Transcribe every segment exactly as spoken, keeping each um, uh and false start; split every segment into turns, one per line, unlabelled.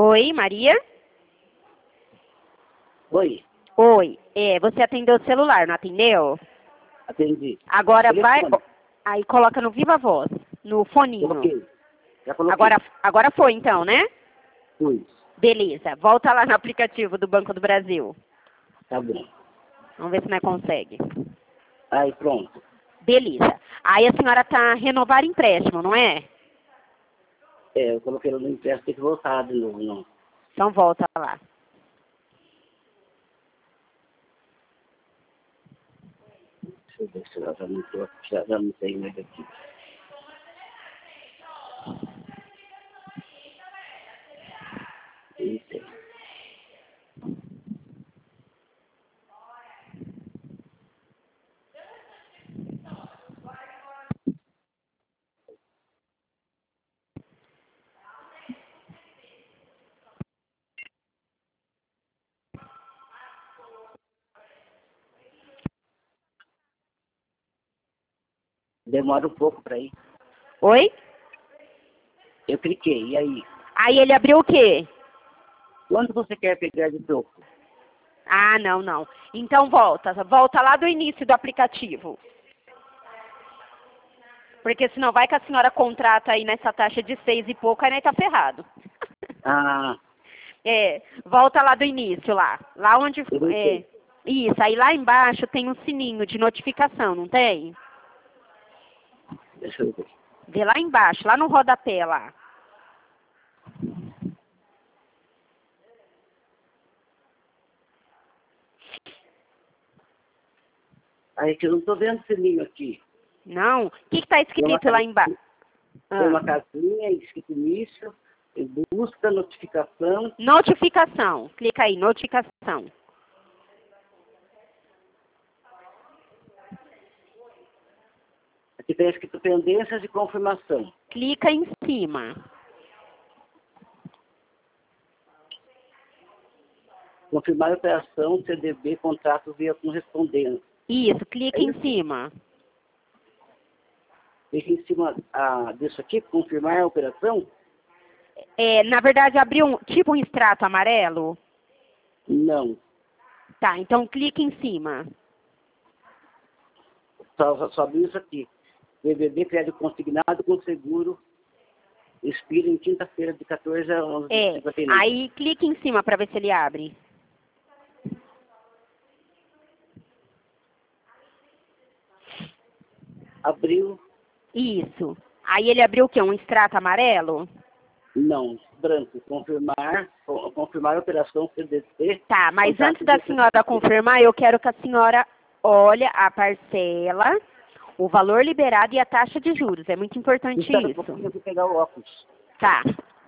Oi, Maria?
Oi,
Oi, é, você atendeu o celular, não atendeu?
atendi.
Agora vai,
Telefone.
aí coloca no Viva Voz, no foninho.
Coloquei. Já coloquei.
Agora, agora foi então, né?
Fui.
Beleza, volta lá no aplicativo do Banco do Brasil.
Tá bom.
Vamos ver se nós consegue.
Aí, pronto.
Beleza. Aí a senhora tá renovar empréstimo, não é?
É, eu coloquei no empréstimo, tem que voltar de novo, não.
Então volta lá.
Deixa eu ver se ela já não, tô, já, já não tem mais aqui. Não sei. Demora um pouco para ir.
Oi?
Eu cliquei, e aí?
Aí ele abriu o quê?
Quando você quer pegar de troco?
Ah, não, não. Então volta, volta lá do início do aplicativo. Porque senão vai que a senhora contrata aí nessa taxa de seis e pouco, aí nós tá ferrado.
Ah,
É, volta lá do início, lá. Lá onde...
eu não
É,
sei.
isso, aí lá embaixo tem um sininho de notificação, não tem?
Deixa eu ver.
Vê lá embaixo, lá no rodapé, lá.
Aí que eu não estou vendo esse ninho aqui.
Não? O que está
Tem
escrito
uma,
lá embaixo?
tem uma
Ah.
casinha escrito início, busca, notificação.
Notificação. Clica aí, notificação.
Aqui tem escrito pendências de confirmação.
Clica em cima.
Confirmar a operação C D B, contrato via correspondência.
Isso, clica
É
em
isso?
cima.
Deixa em cima ah, disso aqui, confirmar a operação?
É, na verdade, abriu um, tipo um extrato amarelo.
Não.
Tá, então clica em cima.
Só, só, só abriu isso aqui. D V B crédito consignado com seguro expira em quinta-feira de quatorze a onze
É,
de cinquenta e nove.
aí clica em cima para ver se ele abre.
Abriu?
Isso. Aí ele abriu o quê? Um extrato amarelo?
Não. Branco. Confirmar, co- confirmar a operação C D B.
Tá, mas
contrato
antes da
via
senhora confirmar, eu quero que a senhora olhe a parcela, o valor liberado e a taxa de juros. É muito importante
Espera um
isso.
pouquinho, eu vou pegar o óculos.
Tá.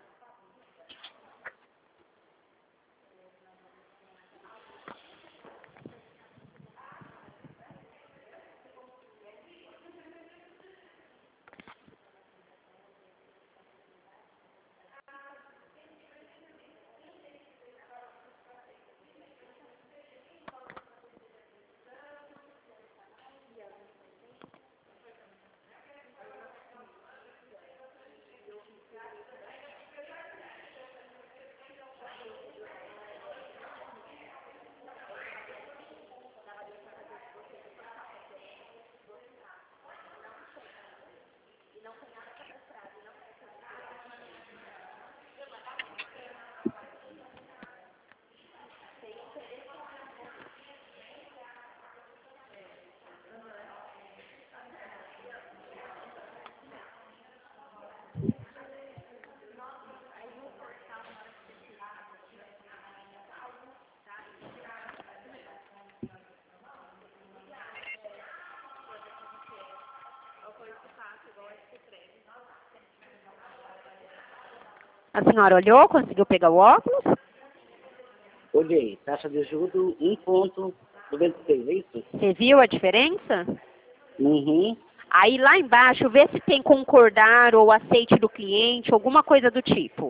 A senhora olhou? Conseguiu pegar o óculos?
Olhei. Taxa de juros um vírgula noventa e seis, é isso?
Você viu a diferença?
Uhum.
Aí lá embaixo, vê se tem concordar ou aceite do cliente, alguma coisa do tipo.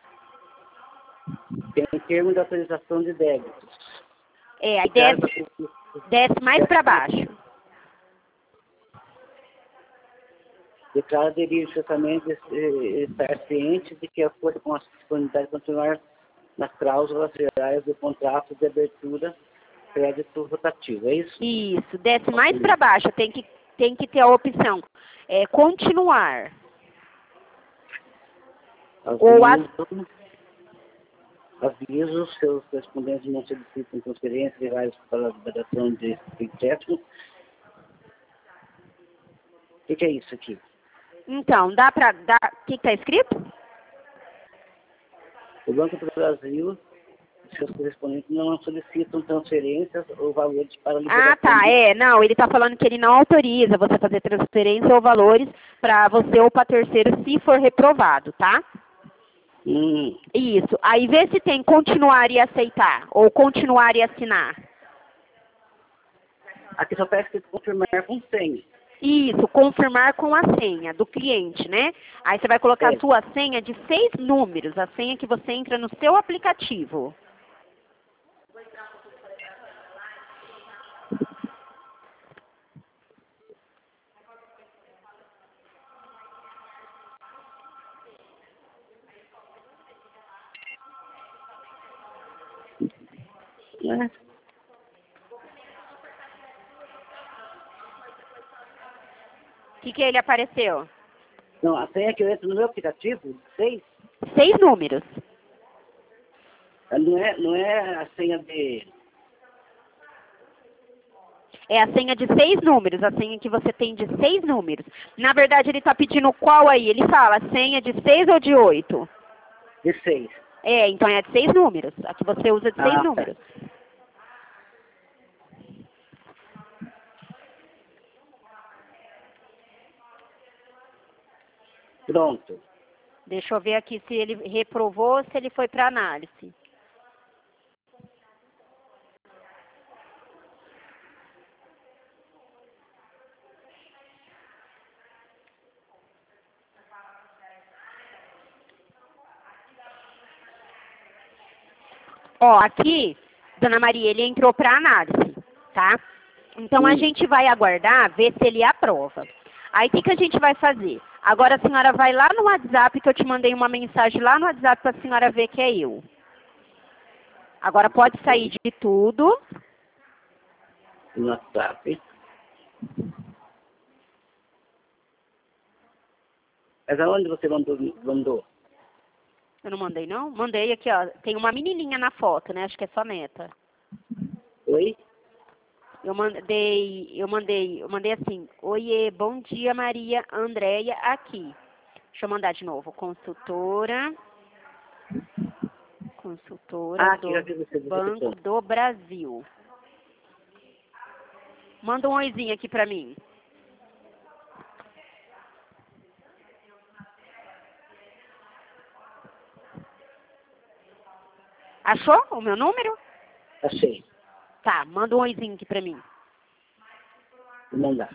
Tem termo de autorização de débitos.
É, aí
Criar
desce,
para-
desce mais para baixo.
declara deliciosamente estar ciente de que a força com a disponibilidade de continuar nas cláusulas gerais do contrato de abertura crédito rotativo, é isso?
Isso, desce mais para baixo, tem que, tem que ter a opção é, continuar. Ou as...
Aviso, seus correspondentes não solicitam transferência de vários para a liberação de empréstimo. O que, que é isso aqui?
Então, dá para... O que está escrito?
O Banco do Brasil, seus correspondentes não solicitam transferências ou valores para a liberação.
Ah, tá.
De...
É, não, ele está falando que ele não autoriza você fazer transferência ou valores para você ou para terceiro se for reprovado, tá?
Hum.
Isso. Aí vê se tem continuar e aceitar ou continuar e assinar.
Aqui só está escrito confirmar com senha.
Isso, confirmar com a senha do cliente, né? Aí você vai colocar
É.
a sua senha de seis números, a senha que você entra no seu aplicativo.
É.
O que, que ele apareceu?
Não, a senha que eu entro no meu aplicativo, seis,
Seis números.
não é, não é a senha de...
É a senha de seis números, a senha que você tem de seis números. Na verdade, ele está pedindo qual aí? Ele fala senha de seis ou de oito?
De seis.
É, então é de seis números. A que você usa de seis
Ah, tá.
números.
Pronto.
Deixa eu ver aqui se ele reprovou ou se ele foi para análise. Ó, aqui, Dona Maria, ele entrou para análise, tá? Então, a
Sim.
gente vai aguardar, ver se ele aprova. Aí, o que, que a gente vai fazer? Agora, a senhora vai lá no WhatsApp, que eu te mandei uma mensagem lá no WhatsApp para a senhora ver que é eu. Agora, pode sair de tudo.
No WhatsApp. Mas aonde você mandou? mandou?
Eu não mandei, não? Mandei aqui, ó. Tem uma menininha na foto, né? Acho que é sua neta.
Oi?
Eu mandei, eu mandei, eu mandei assim, oiê, bom dia Maria Andréia aqui. Deixa eu mandar de novo, consultora, consultora
Ah, que já vi você,
do
você
Banco
falou.
do Brasil. Manda um oizinho aqui pra mim. Achou o meu número?
Achei.
Tá, manda um oizinho aqui pra mim.
Vou mandar.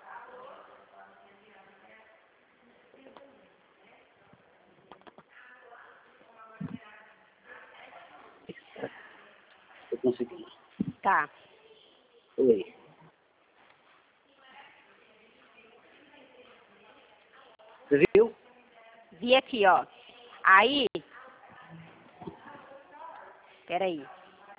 Tô conseguindo.
Tá.
Oi. Você viu?
Vi aqui, ó. Aí, peraí.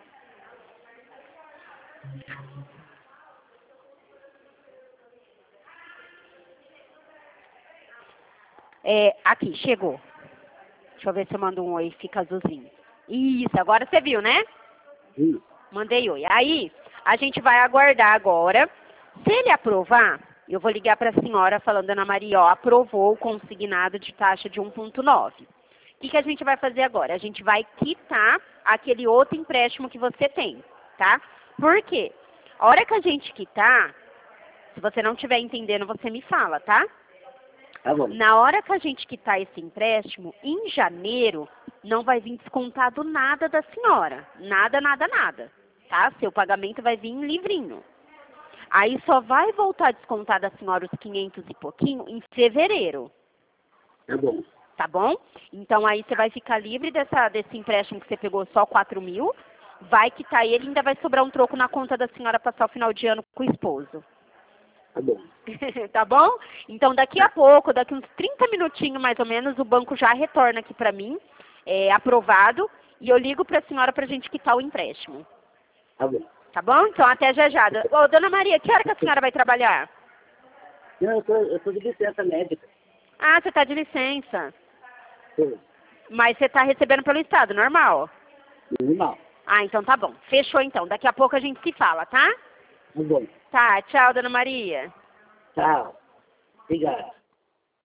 É, aqui, chegou. Deixa eu ver se eu mando um oi, fica azulzinho. Isso, agora você viu, né?
Sim.
Mandei oi. Aí, a gente vai aguardar agora. Se ele aprovar, eu vou ligar para a senhora falando, Ana Maria, ó, aprovou o consignado de taxa de um ponto nove. O que, que a gente vai fazer agora? A gente vai quitar aquele outro empréstimo que você tem, tá? Por quê? A hora que a gente quitar, se você não estiver entendendo, você me fala, tá?
Tá bom.
Na hora que a gente quitar esse empréstimo, em janeiro, não vai vir descontado nada da senhora. Nada, nada, nada. Tá? Seu pagamento vai vir em livrinho. Aí só vai voltar a descontar da senhora os quinhentos e pouquinho em fevereiro.
Tá bom.
Tá bom? Então aí você vai ficar livre dessa, desse empréstimo que você pegou só quatro mil. Vai quitar ele e ainda vai sobrar um troco na conta da senhora passar o final de ano com o esposo.
Tá bom.
Tá bom? Então, daqui a pouco, daqui uns trinta minutinhos mais ou menos, o banco já retorna aqui para mim, é, aprovado, e eu ligo para a senhora para a gente quitar o empréstimo.
Tá bom.
Tá bom? Então, até já já. Ô, dona Maria, que hora que a senhora vai trabalhar?
Não, eu tô, eu tô de licença médica.
Ah, você está de licença.
Tô.
Mas você está recebendo pelo Estado, normal?
Normal.
Ah, então tá bom. Fechou então. Daqui a pouco a gente se fala, tá?
Tá bom.
Tá, tchau, dona Maria.
Tchau. Obrigado.